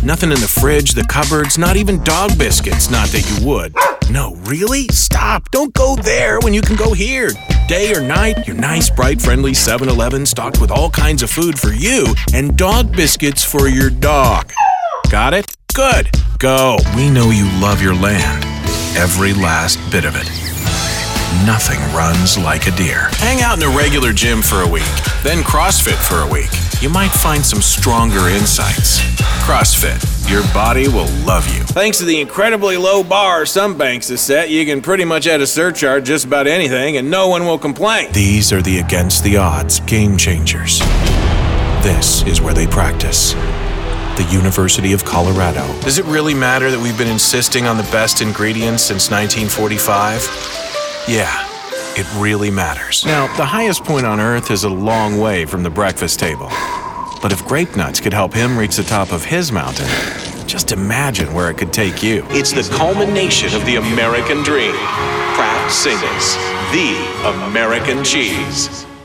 Nothing in the fridge, the cupboards, not even dog biscuits. Not that you would. No, really? Stop. Don't go there when you can go here. Day or night, your nice, bright, friendly 7-Eleven stocked with all kinds of food for you and dog biscuits for your dog. Got it? Good. Go. We know you love your land. Every last bit of it. Nothing runs like a deer. Hang out in a regular gym for a week, then CrossFit for a week. You might find some stronger insights. CrossFit, your body will love you. Thanks to the incredibly low bar some banks have set, you can pretty much add a surcharge just about anything and no one will complain. These are the against the odds game changers. This is where they practice. The University of Colorado. Does it really matter that we've been insisting on the best ingredients since 1945? Yeah, it really matters. Now, the highest point on Earth is a long way from the breakfast table. But if grape nuts could help him reach the top of his mountain, just imagine where it could take you. It's the culmination of the American dream. Kraft Singles, the American cheese.